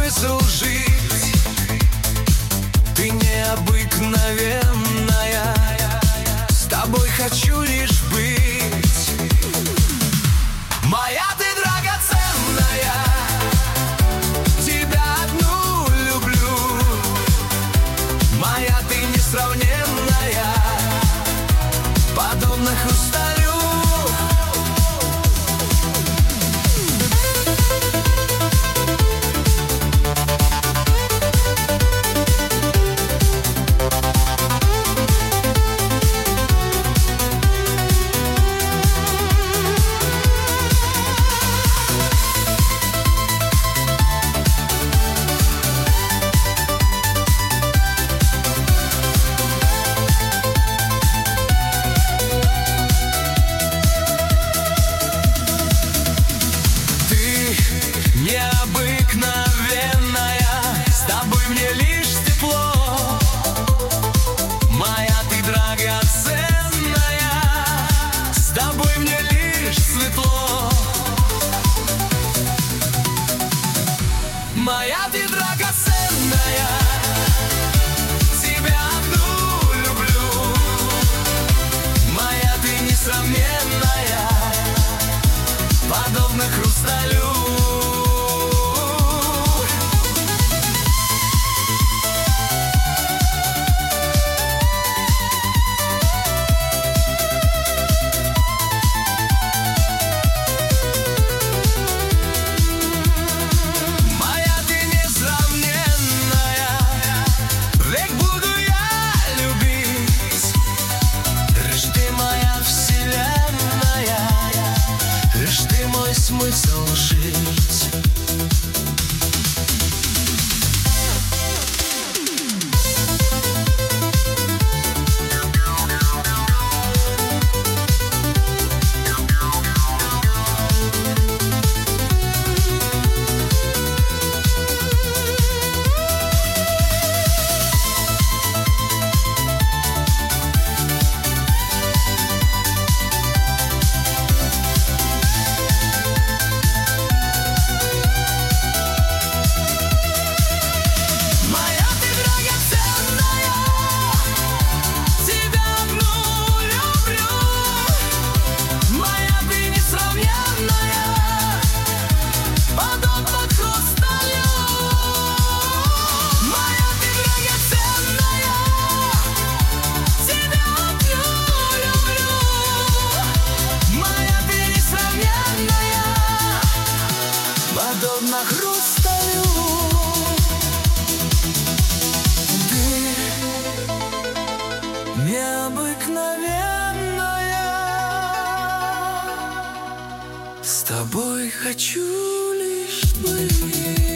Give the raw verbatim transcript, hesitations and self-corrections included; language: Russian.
смысл жить. Ты необыкновенная, с тобой хочу лишь быть. Моя ты драгоценная, тебя одну люблю. Моя ты несравненная, подобно хрусталю. Необыкновенная, с тобой мне лишь тепло. Моя ты драгоценная, с тобой мне лишь светло. Моя ты драгоценная, тебя одну люблю. Моя ты несравненная, подобно хрусталю. Смысл жить. Подобно хрусталю. Ты необыкновенная, с тобой хочу лишь быть.